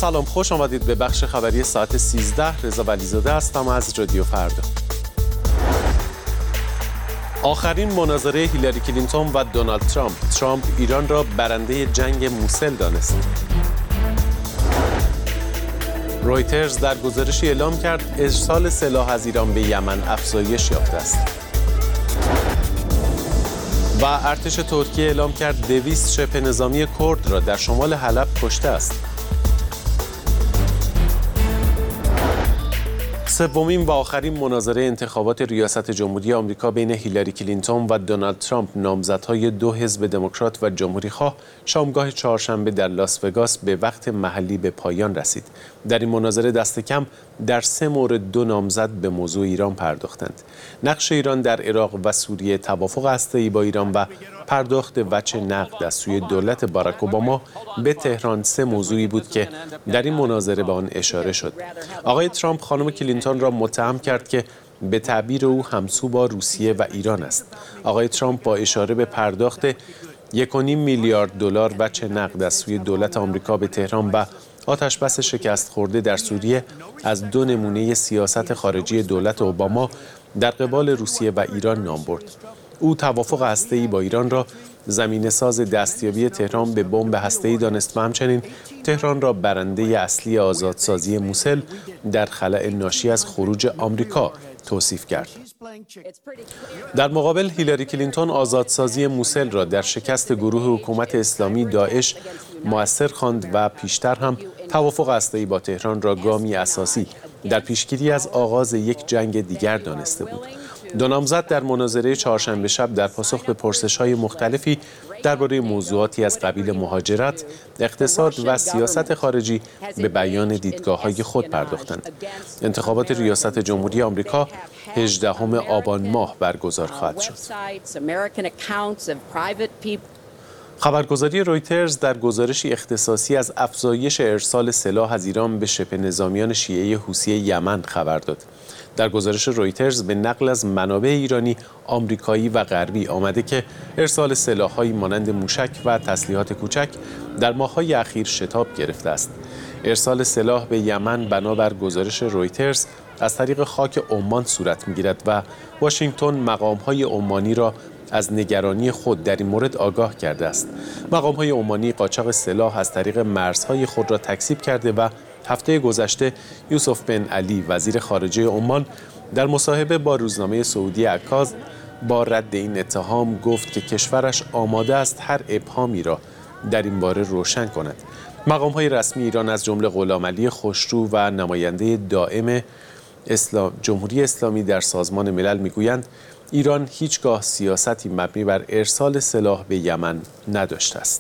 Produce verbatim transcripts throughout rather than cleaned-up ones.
سلام، خوش آمدید به بخش خبری ساعت سیزده. رضا ولیزاده هستم از رادیو فردا. آخرین مناظره هیلاری کلینتون و دونالد ترامپ. ترامپ ایران را برنده جنگ موسل دانست. رویترز در گزارشی اعلام کرد ارسال سلاح از ایران به یمن افزایش یافته است. و ارتش ترکیه اعلام کرد دویست شبه نظامی کرد را در شمال حلب کشته است. سومین و آخرین مناظره انتخابات ریاست جمهوری آمریکا بین هیلاری کلینتون و دونالد ترامپ، نامزدهای دو حزب دموکرات و جمهوریخواه، شامگاه چهارشنبه در لاس وگاس به وقت محلی به پایان رسید. در این مناظره دست کم در سه مورد دو نامزد به موضوع ایران پرداختند: نقش ایران در عراق و سوریه، توافق هسته‌ای با ایران و پرداخت وجه نقد از سوی دولت باراک اوباما به تهران. سه موضوعی بود که در این مناظره به آن اشاره شد. آقای ترامپ خانم کلینتون را متهم کرد که به تعبیر او همسو با روسیه و ایران است. آقای ترامپ با اشاره به پرداخت یک و نیم میلیارد دلار وجه نقد از سوی دولت آمریکا به تهران و آتشبس شکست خورده در سوریه از دو نمونه سیاست خارجی دولت اوباما در قبال روسیه و ایران نام برد. او توافق هسته‌ای با ایران را زمینه‌ساز دستیابی تهران به بمب هسته‌ای دانست و همچنین تهران را برنده اصلی آزادسازی موسل در خلأ ناشی از خروج آمریکا توصیف کرد. در مقابل هیلاری کلینتون آزادسازی موسل را در شکست گروه حکومت اسلامی داعش مؤثر خواند و پیشتر هم توافق هسته‌ای با تهران را گامی اساسی در پیشگیری از آغاز یک جنگ دیگر دانسته بود. دو نامزد در مناظره چهارشنبه شب در پاسخ به پرسش‌های مختلفی درباره موضوعاتی از قبیل مهاجرت، اقتصاد و سیاست خارجی به بیان دیدگاه‌های خود پرداختند. انتخابات ریاست جمهوری آمریکا هجدهم آبان ماه برگزار خواهد شد. خبرگزاری رویترز در گزارشی اختصاصی از افزایش ارسال سلاح از ایران به شبه نظامیان شیعه حوثی یمن خبر داد. در گزارش رویترز به نقل از منابع ایرانی، آمریکایی و غربی آمده که ارسال سلاح‌هایی مانند موشک و تسلیحات کوچک در ماه‌های اخیر شتاب گرفته است. ارسال سلاح به یمن بنابر گزارش رویترز از طریق خاک عمان صورت می‌گیرد و واشنگتن مقام‌های عمانی را از نگرانی خود در این مورد آگاه کرده است. مقام‌های عمانی قاچاق سلاح از طریق مرزهای خود را تکذیب کرده و هفته گذشته یوسف بن علی وزیر خارجه عمان در مصاحبه با روزنامه سعودی عکاظ با رد این اتهام گفت که کشورش آماده است هر ابهامی را در این باره روشن کند. مقام‌های رسمی ایران از جمله غلامعلی خوشرو و نماینده دائم اسلام جمهوری اسلامی در سازمان ملل میگویند ایران هیچگاه سیاستی مبنی بر ارسال سلاح به یمن نداشته است.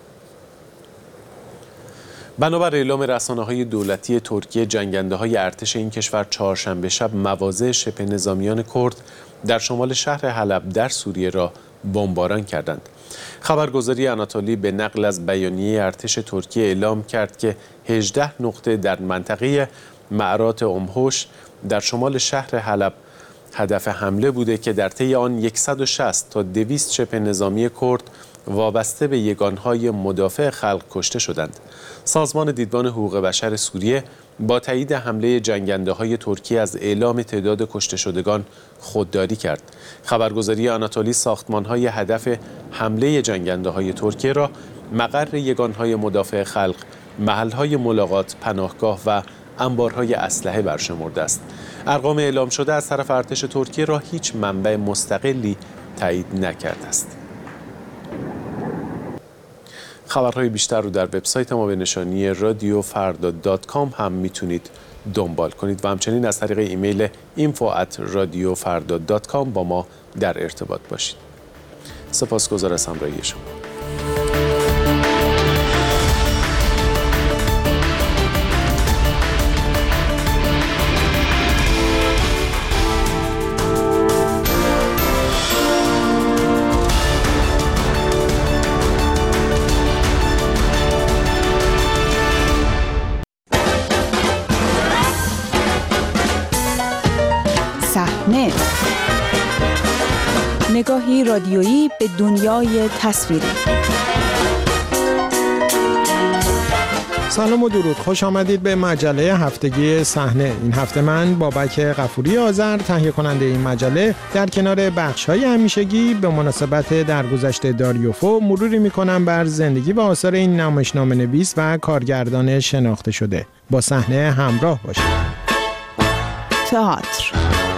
بنابر اعلام رسانه‌های دولتی ترکیه، جنگنده‌های ارتش این کشور چهارشنبه شب مواضع شبه نظامیان کرد در شمال شهر حلب در سوریه را بمباران کردند. خبرگزاری آناتولی به نقل از بیانیه ارتش ترکیه اعلام کرد که هجده نقطه در منطقه معرات امهوش در شمال شهر حلب هدف حمله بوده که در طی آن صد و شصت تا دویست شبه نظامی کرد وابسته به یگانهای مدافع خلق کشته شدند. سازمان دیدبان حقوق بشر سوریه با تایید حمله جنگنده‌های ترکیه از اعلام تعداد کشته شدگان خودداری کرد. خبرگزاری آناتولی ساختمان‌های هدف حمله جنگنده‌های ترکیه را مقر یگانهای مدافع خلق، محل‌های ملاقات، پناهگاه و انبارهای اسلحه برشمرده است. ارقام اعلام شده از طرف ارتش ترکیه را هیچ منبع مستقلی تایید نکرده است. خبرهای بیشتر رو در وبسایت ما به نشانی رادیو فردا دات کام هم میتونید دنبال کنید و همچنین از طریق ایمیل اینفو ات رادیو فردا دات کام با ما در ارتباط باشید. سپاسگزار از همراهی شما. صحنه، نگاهی رادیویی به دنیای تصویری. سلام و درود، خوش آمدید به مجله هفتگی صحنه. این هفته من بابک غفوری آذر تهیه کننده این مجله در کنار بخش‌های همیشگی به مناسبت درگذشت داریوفو مروری می‌کنم بر زندگی و آثار این نمایشنامه‌نویس و کارگردان شناخته شده. با صحنه همراه باشید. تئاتر.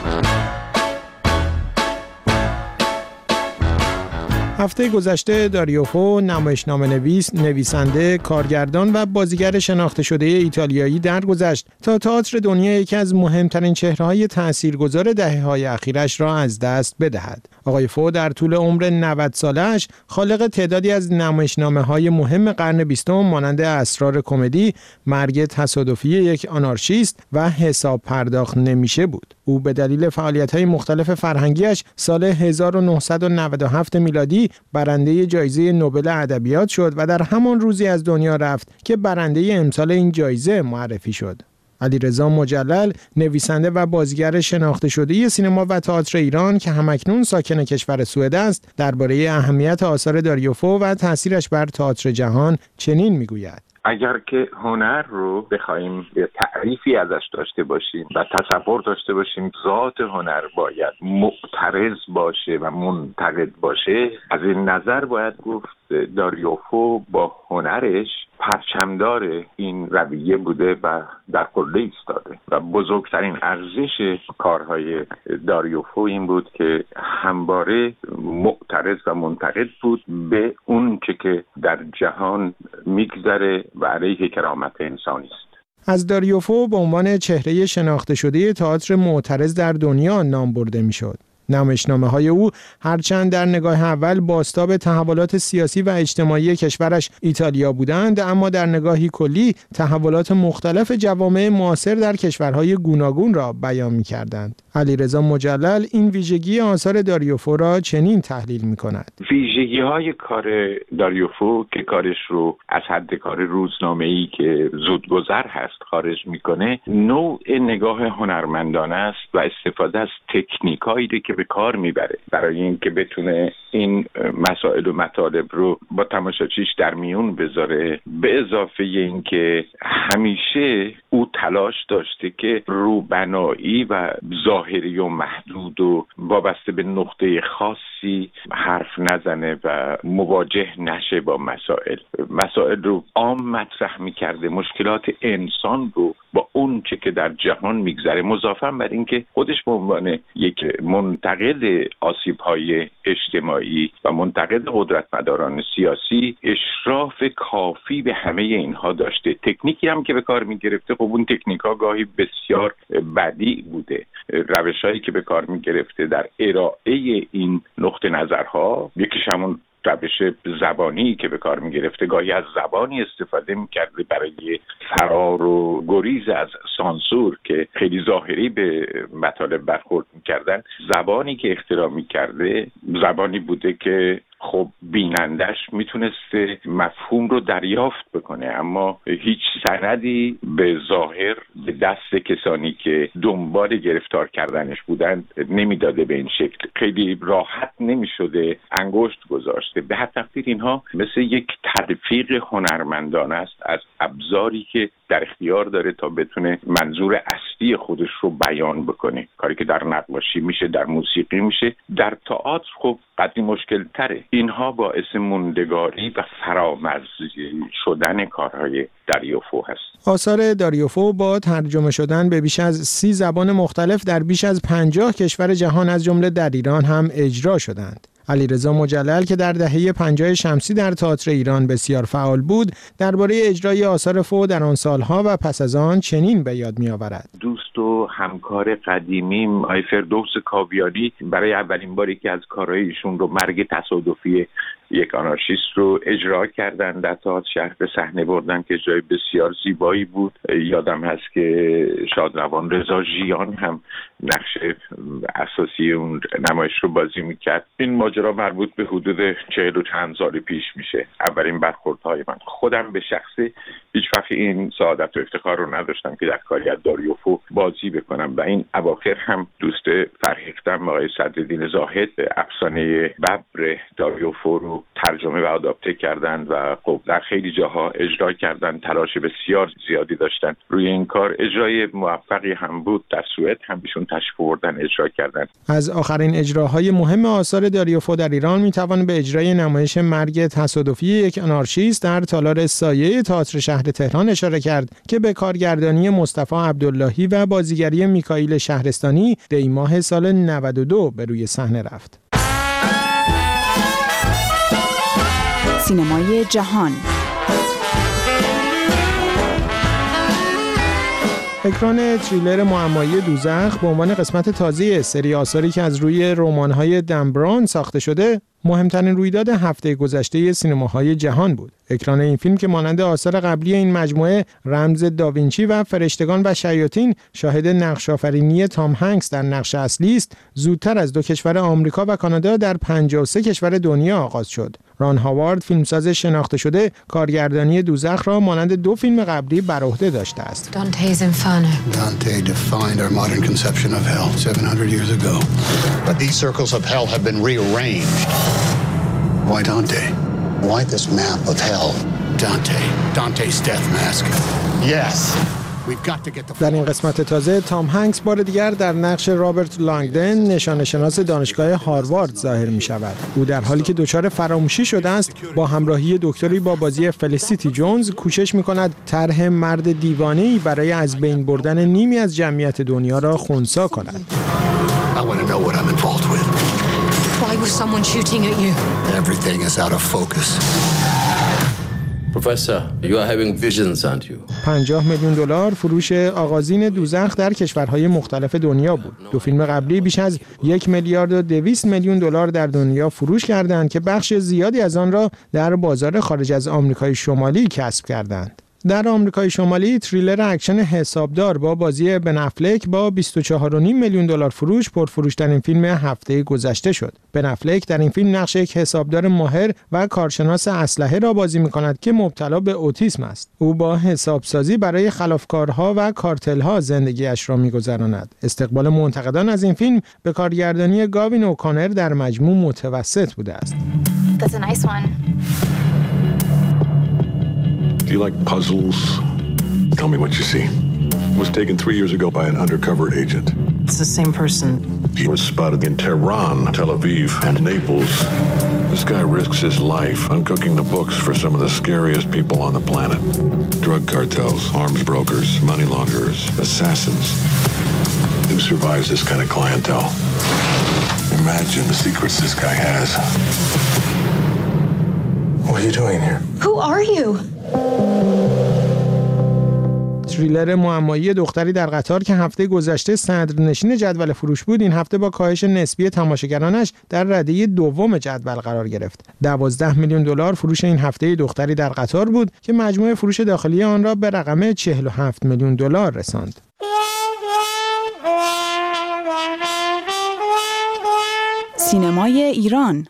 هفته گذشته داریوفو نمایشنامه‌نویس، نویسنده، کارگردان و بازیگر شناخته شده ایتالیایی درگذشت تا تئاتر دنیا یکی از مهمترین چهره‌های تاثیرگذار دهه‌های اخیرش را از دست بدهد. آقای فو در طول عمر نود ساله‌اش خالق تعدادی از نمایشنامه‌های مهم قرن بیستم مانند اسرار کمدی، مرگ تصادفی یک آنارشیست و حساب پرداخت نمیشه بود. او به دلیل فعالیت‌های مختلف فرهنگیش سال هزار و نهصد و نود و هفت میلادی برنده جایزه نوبل ادبیات شد و در همان روزی از دنیا رفت که برنده امسال این جایزه معرفی شد. علیرضا مجلل، نویسنده و بازیگر شناخته شده سینما و تئاتر ایران که همکنون ساکن کشور سوئد است، درباره اهمیت آثار داریوفو و تأثیرش بر تئاتر جهان چنین میگوید: اگر که هنر رو بخوایم تعریفی ازش داشته باشیم و تصور داشته باشیم ذات هنر باید معترض باشه و منتقد باشه، از این نظر باید گفت داریوفو با هنرش پرچمدار این رویه بوده و در قله ایستاده و بزرگترین ارزش کارهای داریوفو این بود که همواره معترض و منتقد بود به اون چه که در جهان میگذره و علیه کرامت انسانی است. از داریوفو به عنوان چهره شناخته شده تئاتر معترض در دنیا نام برده میشد. نمایشنامه‌های او هرچند در نگاه اول بازتاب تحولات سیاسی و اجتماعی کشورش ایتالیا بودند، اما در نگاهی کلی تحولات مختلف جوامع معاصر در کشورهای گوناگون را بیان می‌کردند. علیرضا مجلل این ویژگی آثار داریوفو را چنین تحلیل می‌کند: ویژگی‌های کار داریوفو که کارش رو از حد کار روزنامه‌ای که زودگذر هست خارج می‌کنه، نوع نگاه هنرمندانه است و استفاده از تکنیکایی که به کار میبره برای اینکه بتونه این مسائل و مطالب رو با تماشاچیش در میون بذاره. به اضافه اینکه همیشه او تلاش داشته که روبنایی و ظاهری و محدود و وابسته به نقطه خاصی حرف نزنه و مواجه نشه با مسائل. مسائل رو عام مطرح میکرده، مشکلات انسان رو با اون چه که در جهان میگذره، مضافاً بر اینکه خودش به عنوان یک منتقد آسیب‌های اجتماعی و منتقد قدرتمداران سیاسی اشراف کافی به همه اینها داشته. تکنیکی هم که به کار می‌گرفته، خب اون تکنیک‌ها گاهی بسیار بدیع بوده. روش‌هایی که به کار می‌گرفته در ارائه این نقطه نظرها، یکیش همون روش زبانی که به کار می‌گرفته، گاهی از زبانی استفاده می‌کرده برای فرار و گریز از سانسور که خیلی ظاهری به مطالب برخورد می‌کردن. زبانی که اختراع می‌کرده زبانی بوده که خب بینندش میتونسته مفهوم رو دریافت بکنه، اما هیچ سندی به ظاهر به دست کسانی که دنبال گرفتار کردنش بودند نمیداده. به این شکل خیلی راحت نمیشده انگشت گذاشته. به هر تقدیر اینها مثل یک تلفیق هنرمندانه است از ابزاری که در اختیار داره تا بتونه منظور اصلی خودش رو بیان بکنه. کاری که در نقاشی میشه، در موسیقی میشه، در تئاتر خب قدری مشکل تره. اینها باعث موندگاری و فرامرزی شدن کارهای داریوفو هست. آثار داریوفو با ترجمه شدن به بیش از سی زبان مختلف در بیش از پنجاه کشور جهان از جمله در ایران هم اجرا شدند. علیرضا مجلل که در دهه پنجاه شمسی در تئاتر ایران بسیار فعال بود، درباره اجرای آثار فو در آن سالها و پس از آن چنین به یاد می‌آورد: دوست و همکار قدیمیم آقای فردوس کاویانی برای اولین باری که از کارهای ایشون رو مرگ تصادفی یک آنارشیست رو اجرا کردن در تئاتر شهر به صحنه بردن که جای بسیار زیبایی بود. یادم هست که شادروان رضا ژیان هم نقش اساسی اون نمایش رو بازی میکرد. این ماجرا مربوط به حدود چهل و چند سال پیش میشه. اولین برخوردهای من خودم به شخصه هیچ وقت این سعادت و افتخار رو نداشتم که در کاری از داریوفو باز بازی بکنم و این اواخر هم دوست فرهیختم آقای صدرالدین زاهد افسانه ببر داریوفو رو ترجمه و آداپته کردن و خب در خیلی جاها اجرا کردن، تلاش بسیار زیادی داشتن روی این کار. اجرای موفقی هم بود، در سوئد هم ایشون تشریف آوردن اجرا کردن. از آخرین اجراهای مهم آثار داریوفو در ایران میتوان به اجرای نمایش مرگ تصادفی یک آنارشیست در تالار سایه تئاتر شهر تهران اشاره کرد که به کارگردانی مصطفی عبداللهی و بازیگری میکائیل شهرستانی دی ماه سال نود و دو به روی صحنه رفت. سینمای جهان. اکران تریلر معمایی دوزخ به عنوان قسمت تازه سری آثاری که از روی رمان‌های دن براون ساخته شده، مهمترین رویداد هفته گذشته سینماهای جهان بود. اکران این فیلم که مانند آثار قبلی این مجموعه رمز داوینچی و فرشتگان و شیاطین شاهد نقش‌آفرینی تام هنگس در نقش اصلی است، زودتر از دو کشور آمریکا و کانادا در پنجاه و سه کشور دنیا آغاز شد. ران هاوارد فیلمساز شناخته شده کارگردانی دوزخ را مانند دو فیلم قبلی بر عهده داشته است. Dante's Inferno. Dante defined our modern conception of hell seven hundred years ago. But these circles of hell have been rearranged. Why Dante? Why this map of hell? Dante. Dante's death mask. Yes. در این قسمت تازه تام هنگس بار دیگر در نقش رابرت لانگدن نشانه شناس دانشگاه هاروارد ظاهر می شود. او در حالی که دچار فراموشی شده است با همراهی دکتری با بازی فلیسیتی جونز کوشش می کند طرح مرد دیوانه‌ای برای از بین بردن نیمی از جمعیت دنیا را خنثی کند. Why was someone shooting at you? Everything is out of focus. Professor, you are having visions, aren't you? پنجاه میلیون دلار فروش آغازین دوزخ در کشورهای مختلف دنیا بود. دو فیلم قبلی بیش از یک میلیارد و دویست میلیون دلار در دنیا فروش کردند که بخش زیادی از آن را در بازار خارج از آمریکای شمالی کسب کردند. در آمریکای شمالی تریلر اکشن حسابدار با بازی بن افلک با بیست و چهار و نیم میلیون دلار فروش پرفروشترین فیلم هفته گذشته شد. بن افلک در این فیلم نقش یک حسابدار ماهر و کارشناس اسلحه را بازی می‌کند که مبتلا به اوتیسم است. او با حسابسازی برای خلافکارها و کارتل‌ها زندگیش را می‌گذراند. استقبال منتقدان از این فیلم به کارگردانی گاوین اوکانر در مجموع متوسط بوده است. That's a nice one. Do you like puzzles? Tell me what you see. Was taken three years ago by an undercover agent. It's the same person. He was spotted in Tehran, Tel Aviv, and Naples. This guy risks his life uncooking the books for some of the scariest people on the planet. Drug cartels, arms brokers, money launderers, assassins. Who survives this kind of clientele? Imagine the secrets this guy has. What are you doing here? Who are you? تریلر معمایی دختری در قطار که هفته گذشته صدرنشین جدول فروش بود، این هفته با کاهش نسبی تماشاگرانش در رده دوم جدول قرار گرفت. دوازده میلیون دلار فروش این هفته دختری در قطار بود که مجموع فروش داخلی آن را به رقم چهل و هفت میلیون دلار رساند. سینمای ایران.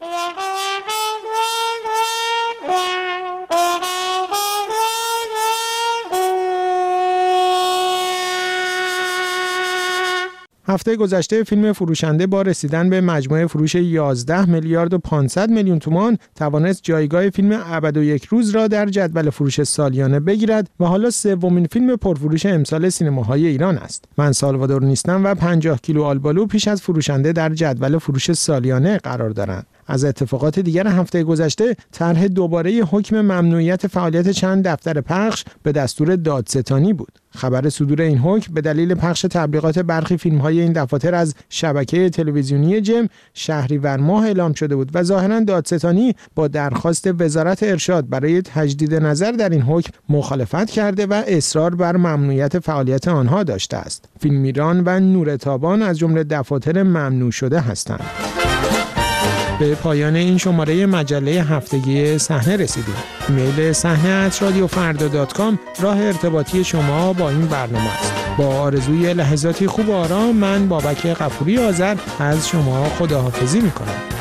هفته گذشته فیلم فروشنده با رسیدن به مجموع فروش یازده میلیارد و پانصد میلیون تومان توانست جایگاه فیلم ابد و یک روز را در جدول فروش سالیانه بگیرد و حالا سومین فیلم پرفروش امسال سینماهای ایران است. من سالوادور نیستم و پنجاه کیلو آلبالو پیش از فروشنده در جدول فروش سالیانه قرار دارند. از اتفاقات دیگر هفته گذشته طرح دوباره حکم ممنوعیت فعالیت چند دفتر پخش به دستور دادستانی بود. خبر صدور این حکم به دلیل پخش تبلیغات برخی فیلم‌های این دفاتر از شبکه تلویزیونی جم شهریور ماه اعلام شده بود و ظاهراً دادستانی با درخواست وزارت ارشاد برای تجدید نظر در این حکم مخالفت کرده و اصرار بر ممنوعیت فعالیت آنها داشته است. فیلم ایران و نور تابان از جمله دفاتر ممنوع شده هستند. به پایان این شماره مجله هفتگی صحنه رسیدیم. ایمیل صحنه ات رادیو فردا دات کام راه ارتباطی شما با این برنامه است. با آرزوی لحظاتی خوب و آرام، من بابک غفوری آذر از شما خداحافظی می‌کنم.